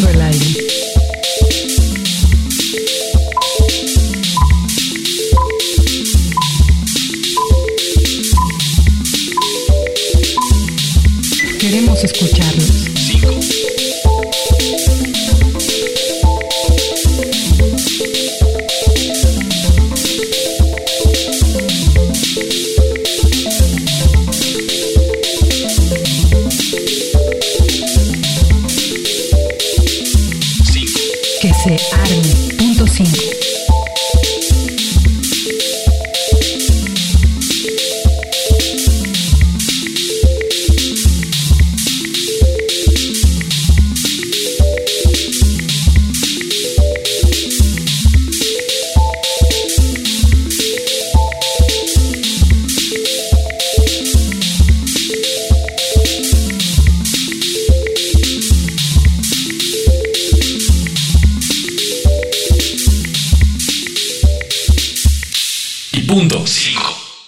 Arriesgando el aire. Queremos escucharlos. 5. Que se arme. Punto 5. Punto 5.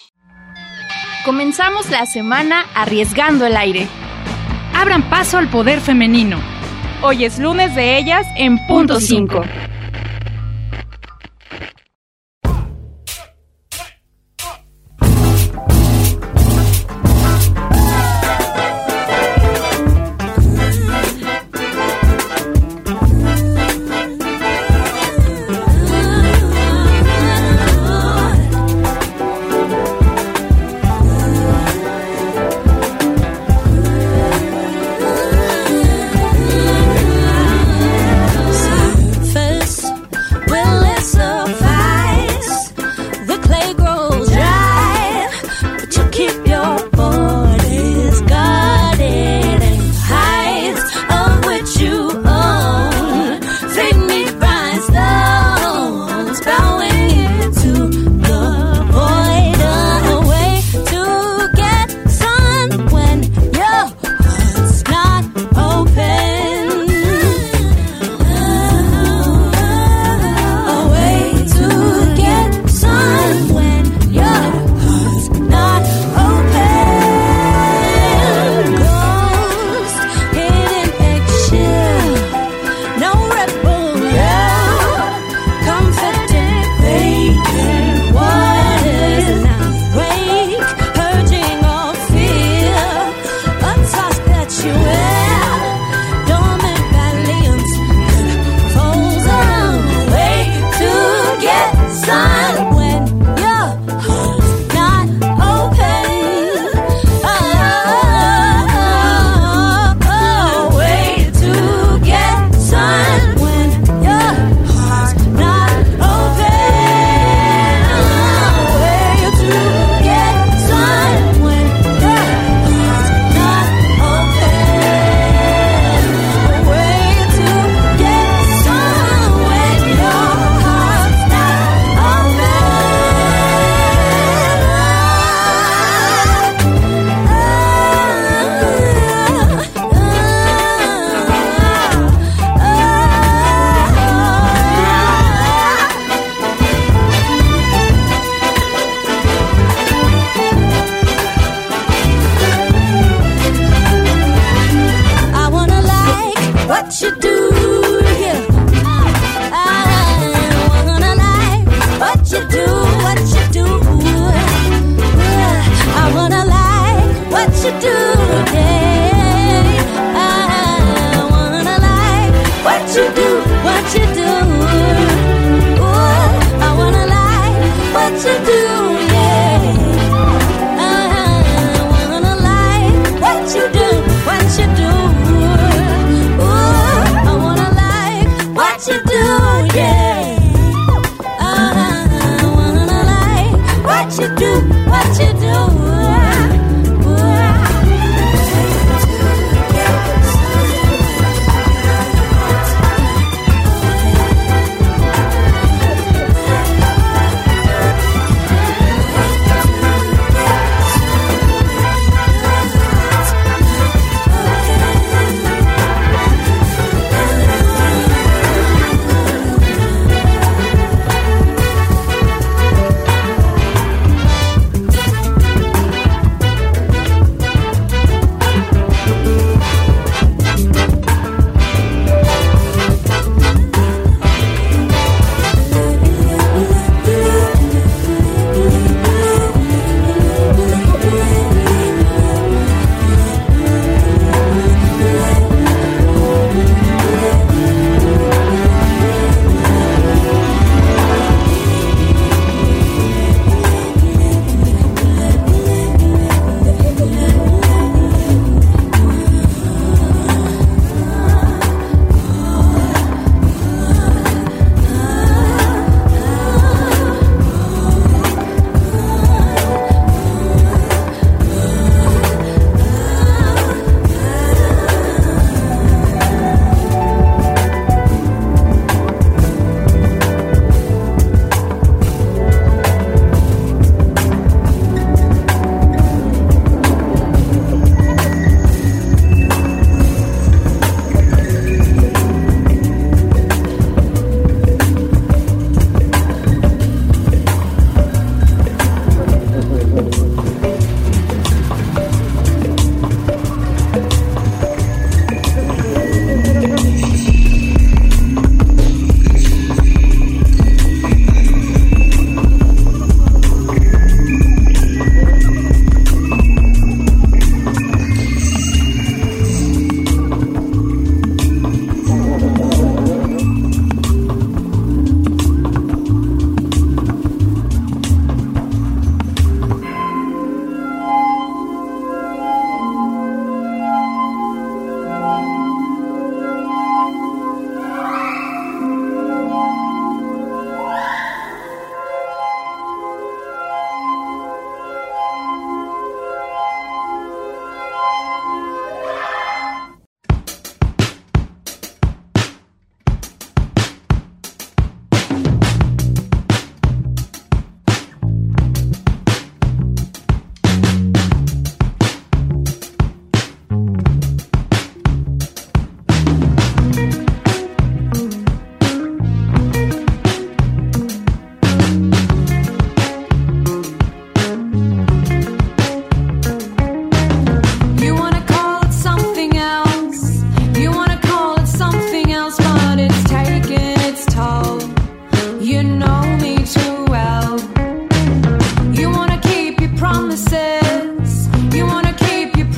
Comenzamos la semana arriesgando el aire. Abran paso al poder femenino. Hoy es lunes de ellas en Punto 5. What you do,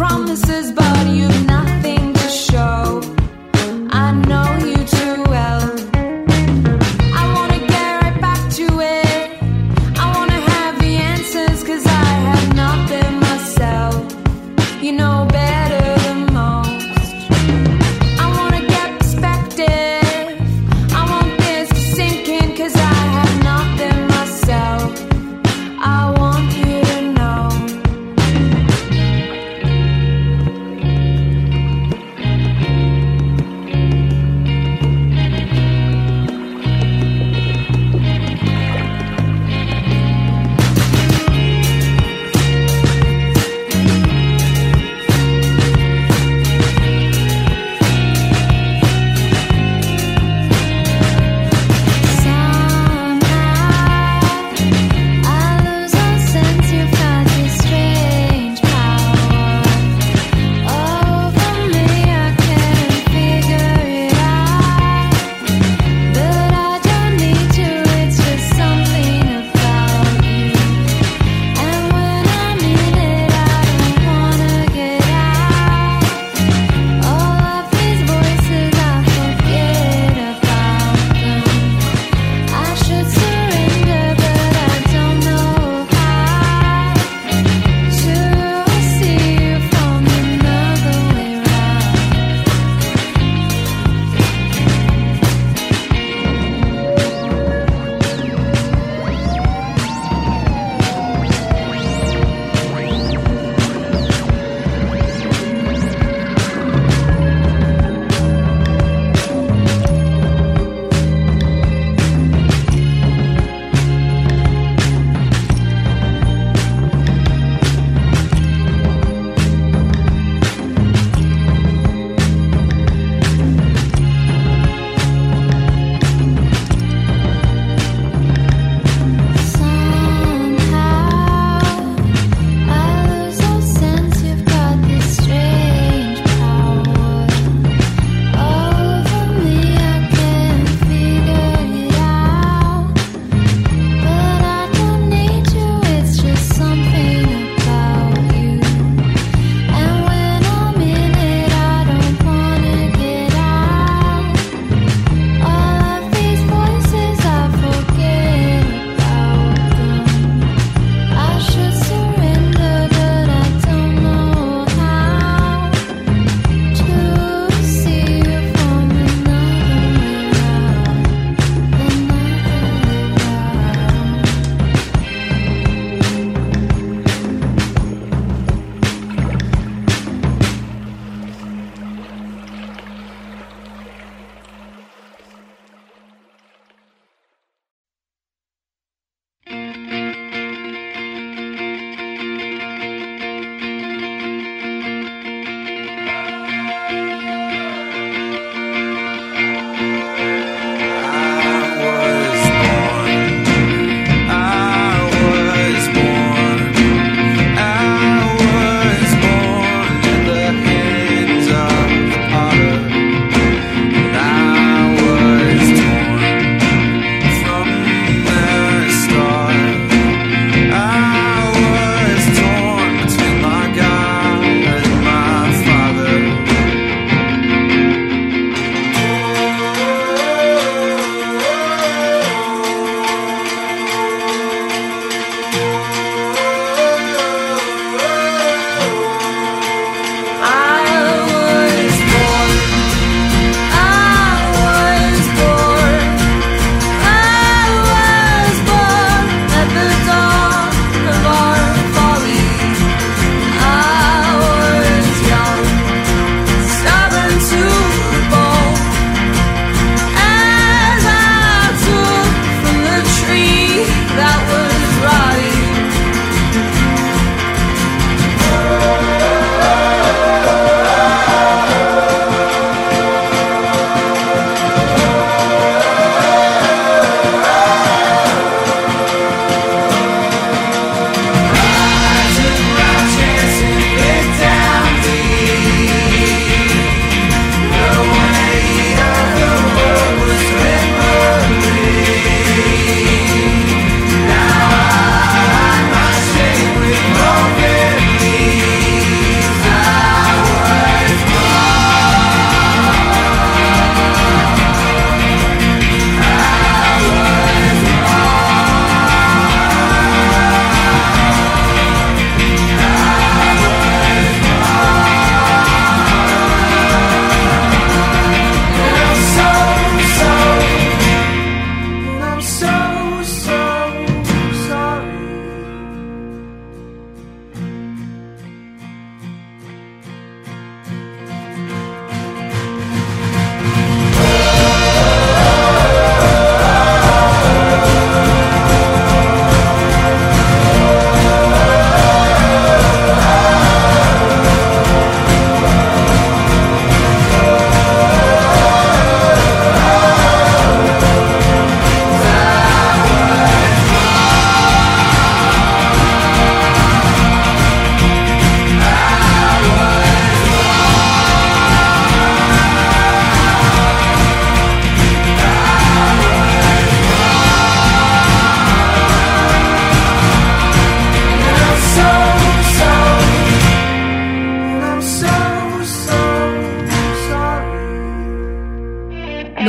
promises, but you've nothing to show. I know you too well. I wanna get right back to it. I wanna have the answers, 'cause I have nothing myself. You know better than most. I wanna get perspective. I want this to sink in, 'cause I have nothing myself. I want you to know.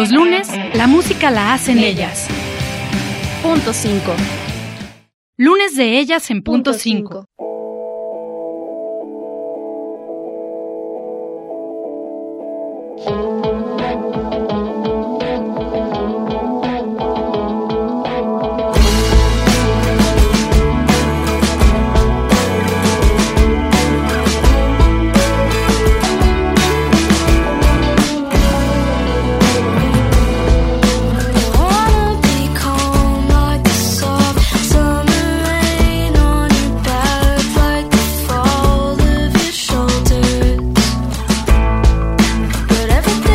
Los lunes, la música la hacen ellas. Punto 5. Lunes de ellas en punto 5. But everything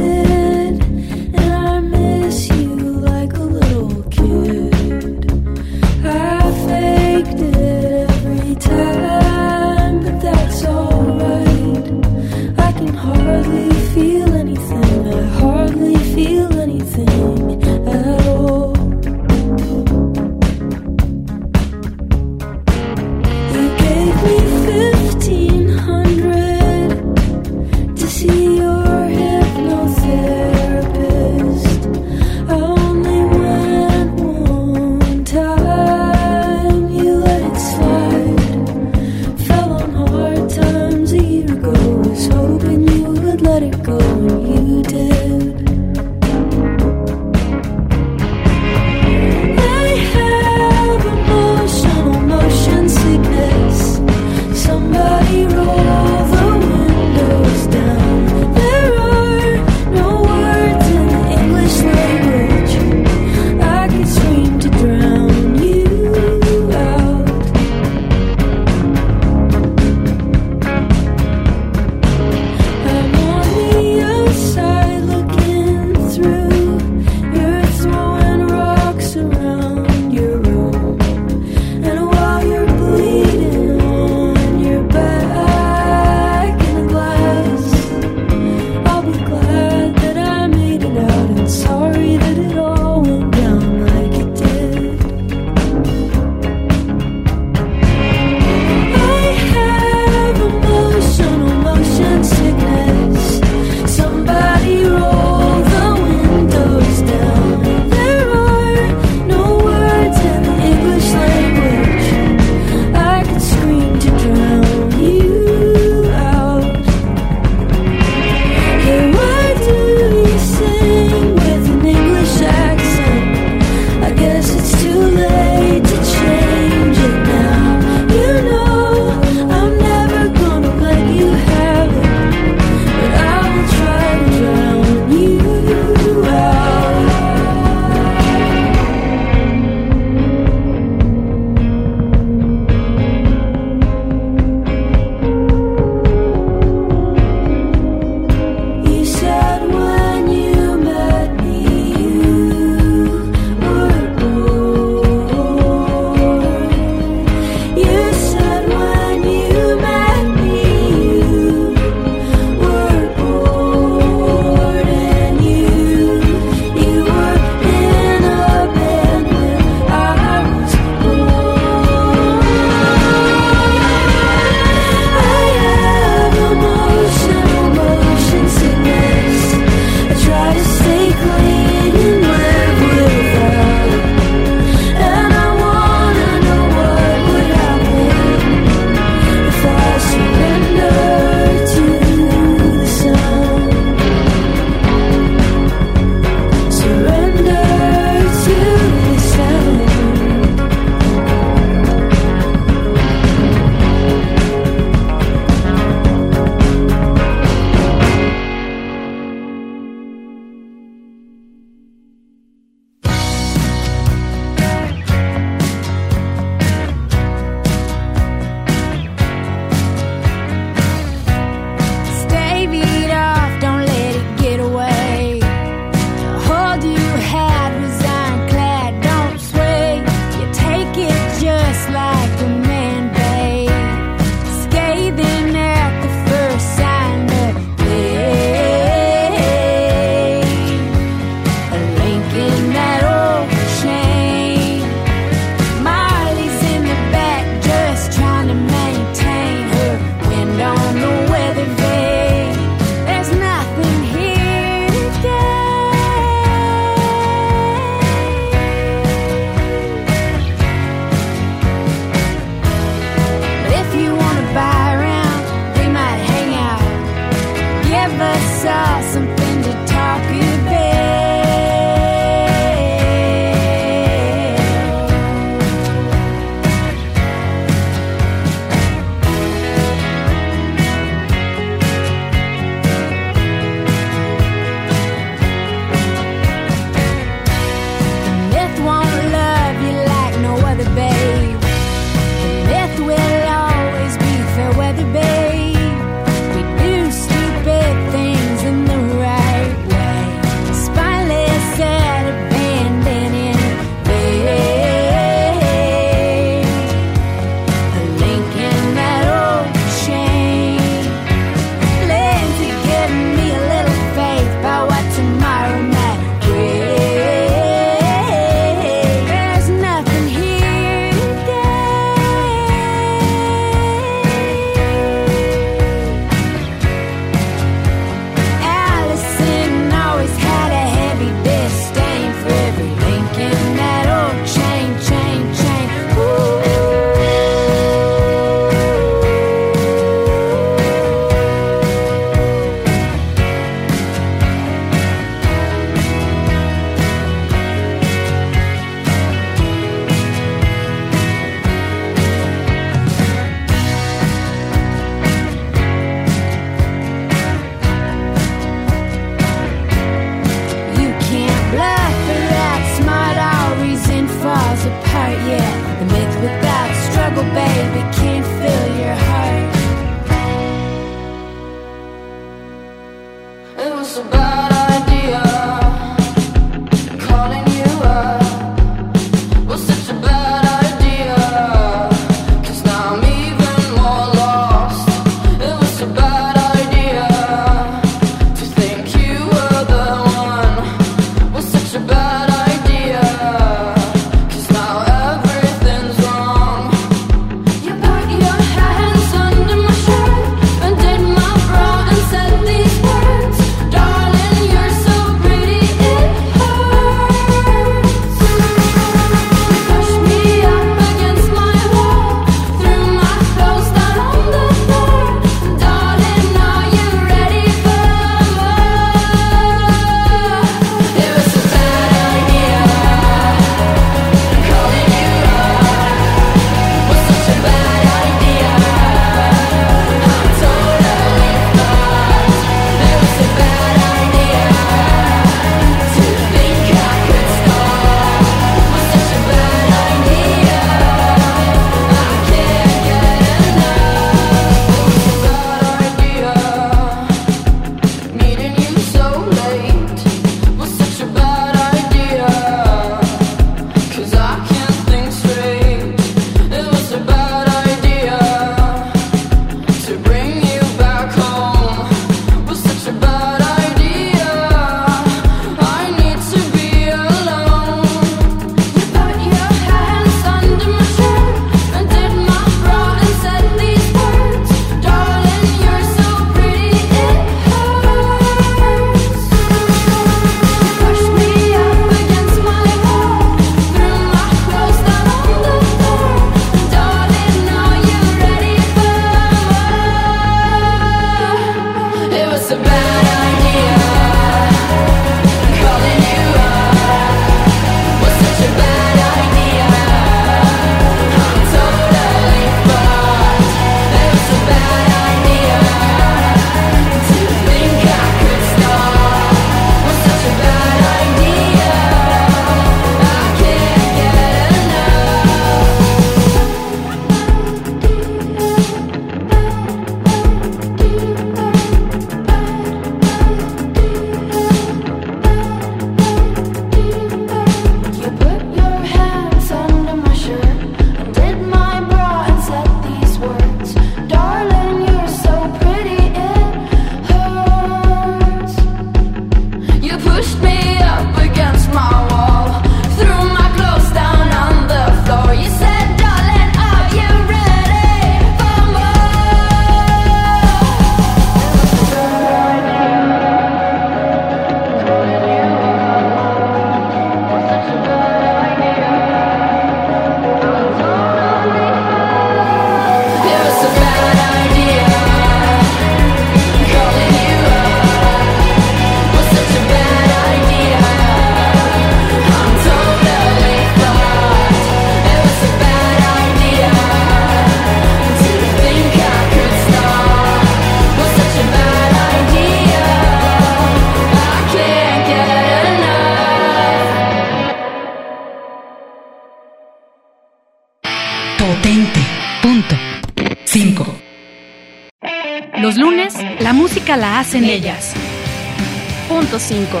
5. Los lunes, la música la hacen ellas. Punto 5.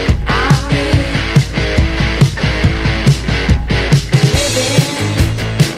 Living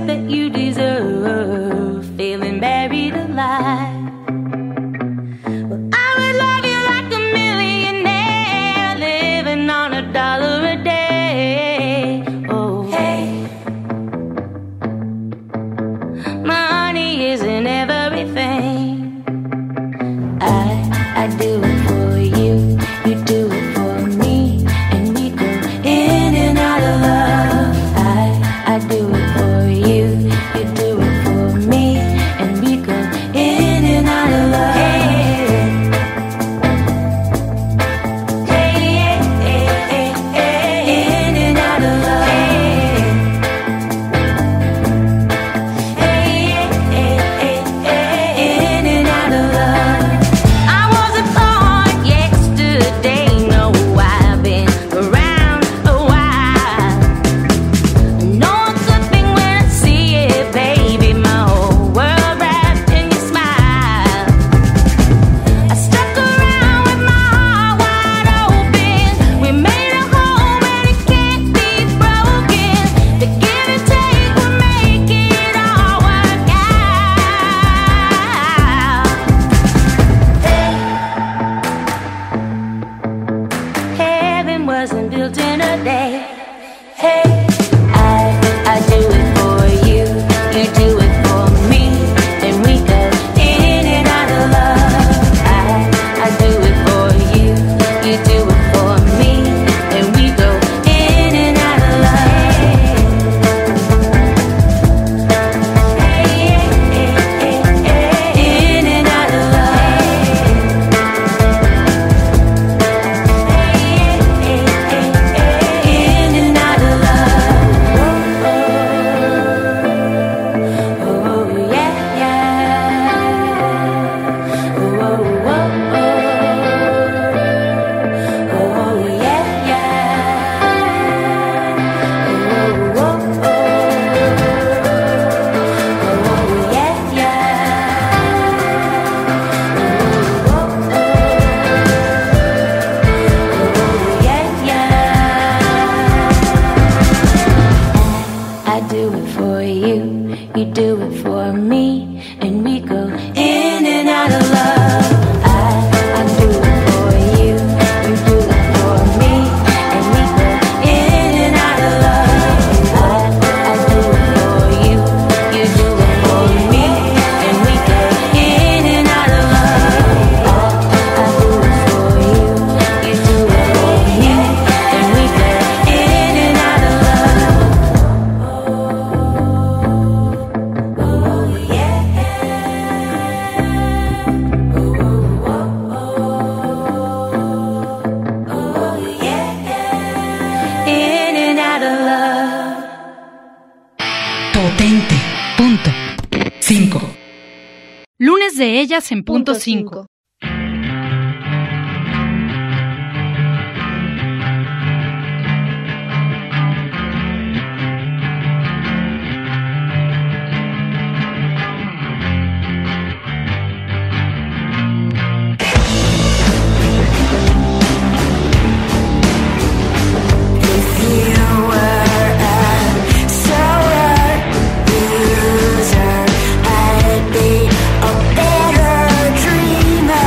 that you deserve, feeling buried alive. Well, I would love you like a millionaire, living on $1 a day. Oh, hey, money isn't everything. I do it for you, you do it for me, and we go in and out of love. I do it for you, you do it for me, and we go in and out of love. Hey, in and out of love. Hey, in and out of love. I wasn't born yesterday, no, I've been around a while. No good thing when I see it, baby, my whole world wrapped in your smile. I stuck around with my heart wide open. We made a home and it can't be broken. The give and take will make it all work out. Heaven wasn't built in a day. Hey, I do it for you, you do it for me, and we go in and out of love. I do it for you, you do it for me, and we go in and out of love. Hey, in and out of love. In and out of love. Oh, yeah, yeah. Oh, yeah, yeah. Oh, yeah, yeah. I do it for you, you do it for me, and we go in and out of love. I do it for you, you do it for me, and we go in and out of love. I do it for you, you do it for me, and we go in and out of love. I do it for you, you do it for me, and we go in and out of love. Oh, yeah. Oh, yeah. In and out of love. Potente. Punto 5. Lunes de ellas en punto 5. I'd be a better dreamer.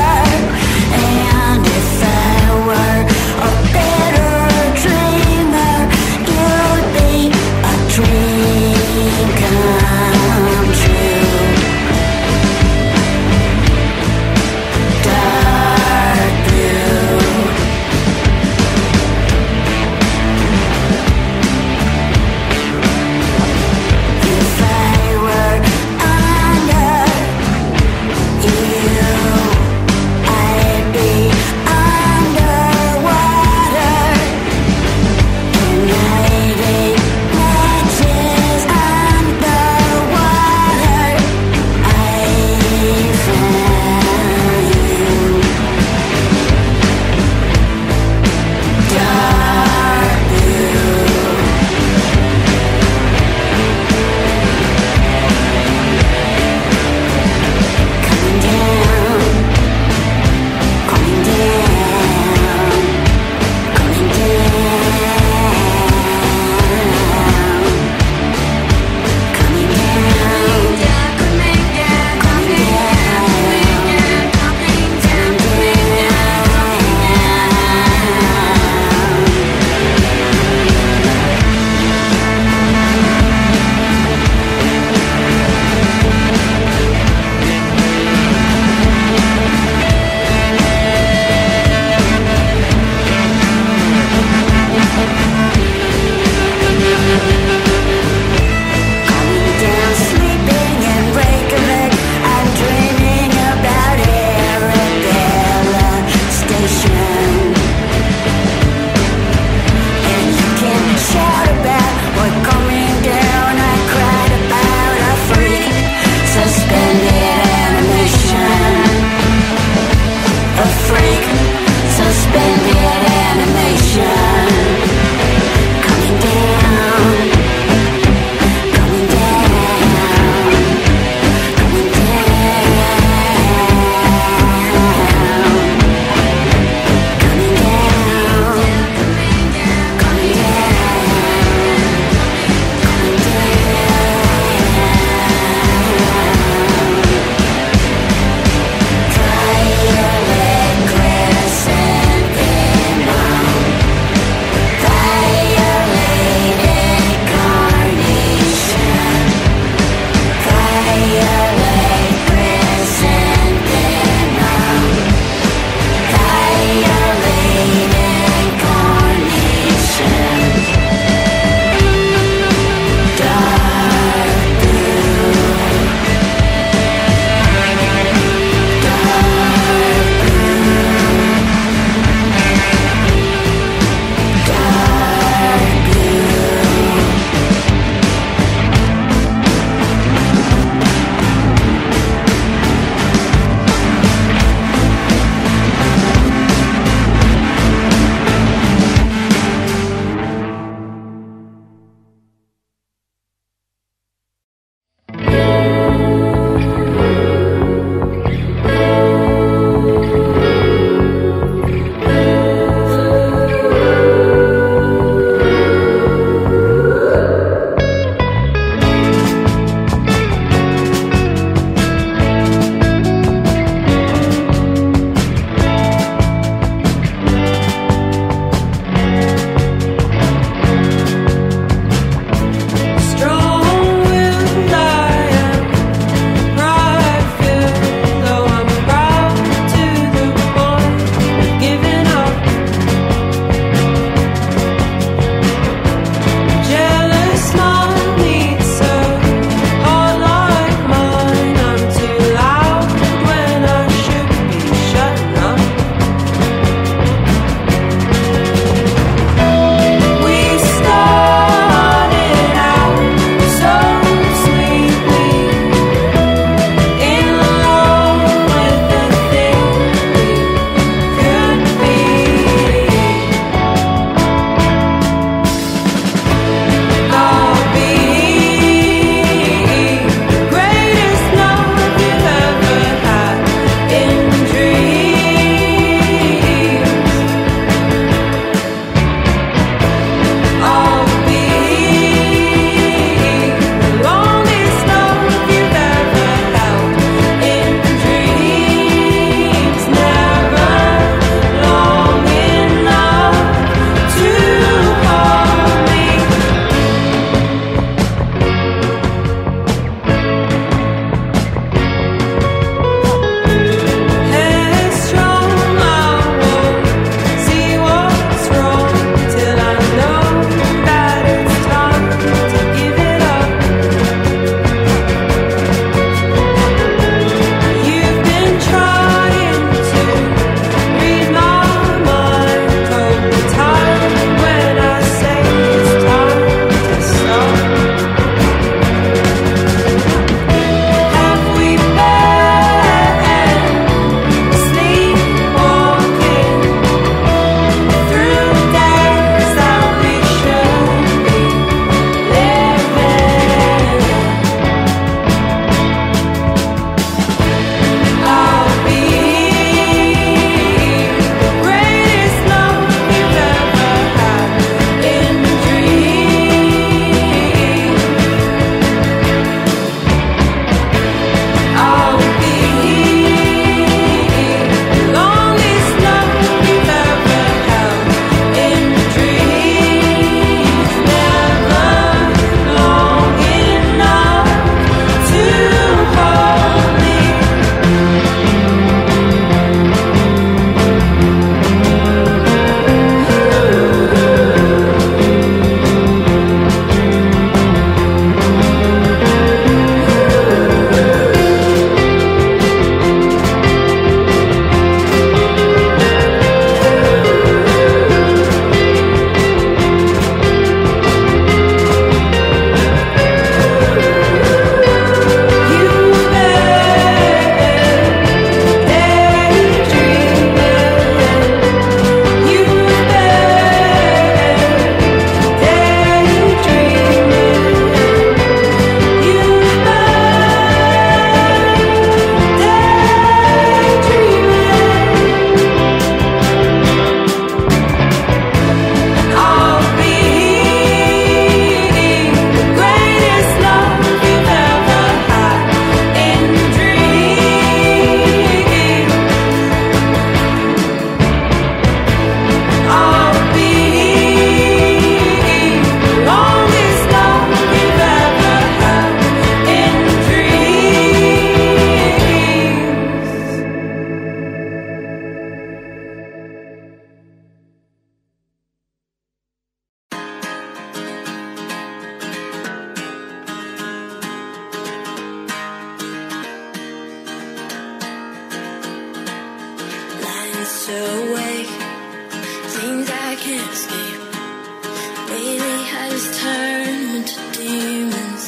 still awake. Things I can't escape. Lately I just turn into demons.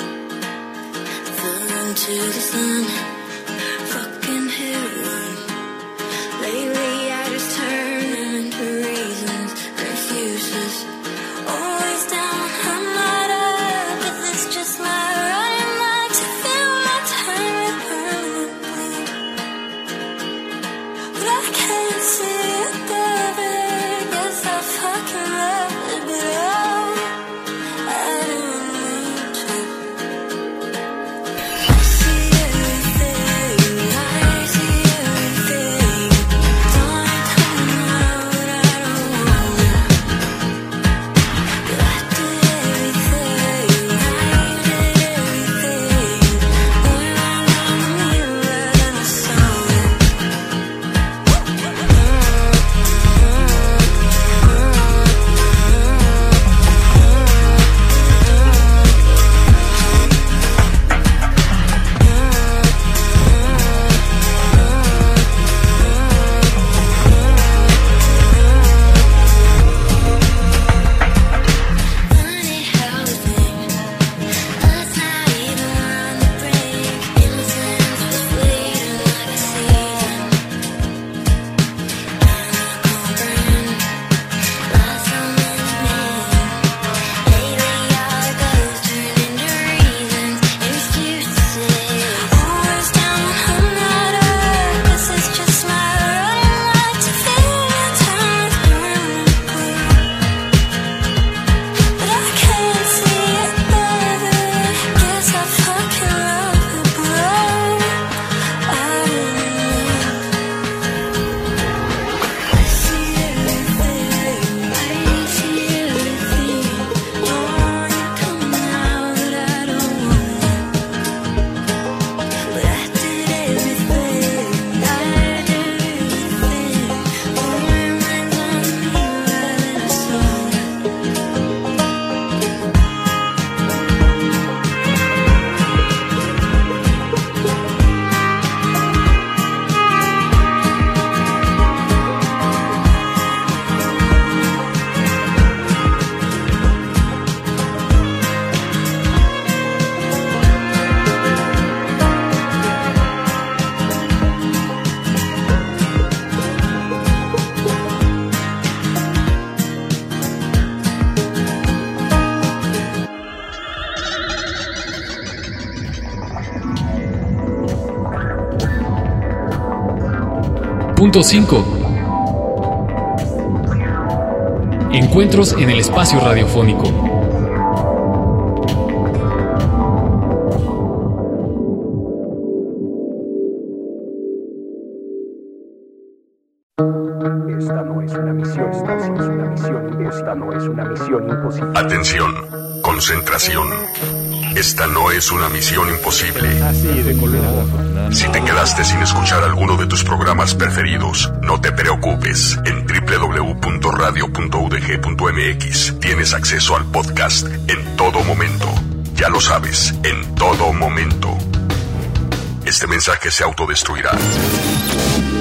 Fell into the sun. Fucking heroin. Lately I just turn into reasons, excuses. Always down, I'm not up, but this just my running like to fill my time with permanently. But I can't see above it. Guess I fucking love it below. I don't need to. I see everything. I see everything. Don't tell me now that I don't want it. But I did everything. I did everything. Boy, I love me than I saw it. Funny how we think. Let's not even run the brink. Innocence was fleeting like a season. And I comprehend. Lost so many men. Lately all it goes turn into reasons, excuses. Always down, I'm not up. This is just my running like to fill my time permanently. But I can't see above it. Guess I fucking love it below. I don't know. I see everything. I see everything. Oh, you come now that I don't want it. But I did everything. I did everything. All my mind's on me rather than I saw it. Punto 5. Encuentros en el espacio radiofónico. Esta no es una misión, esta no es una misión imposible. Atención, concentración. Esta no es una misión imposible. Así de colorado. Si te quedaste sin escuchar alguno de tus programas preferidos, no te preocupes. En www.radio.udg.mx tienes acceso al podcast en todo momento. Ya lo sabes, en todo momento. Este mensaje se autodestruirá.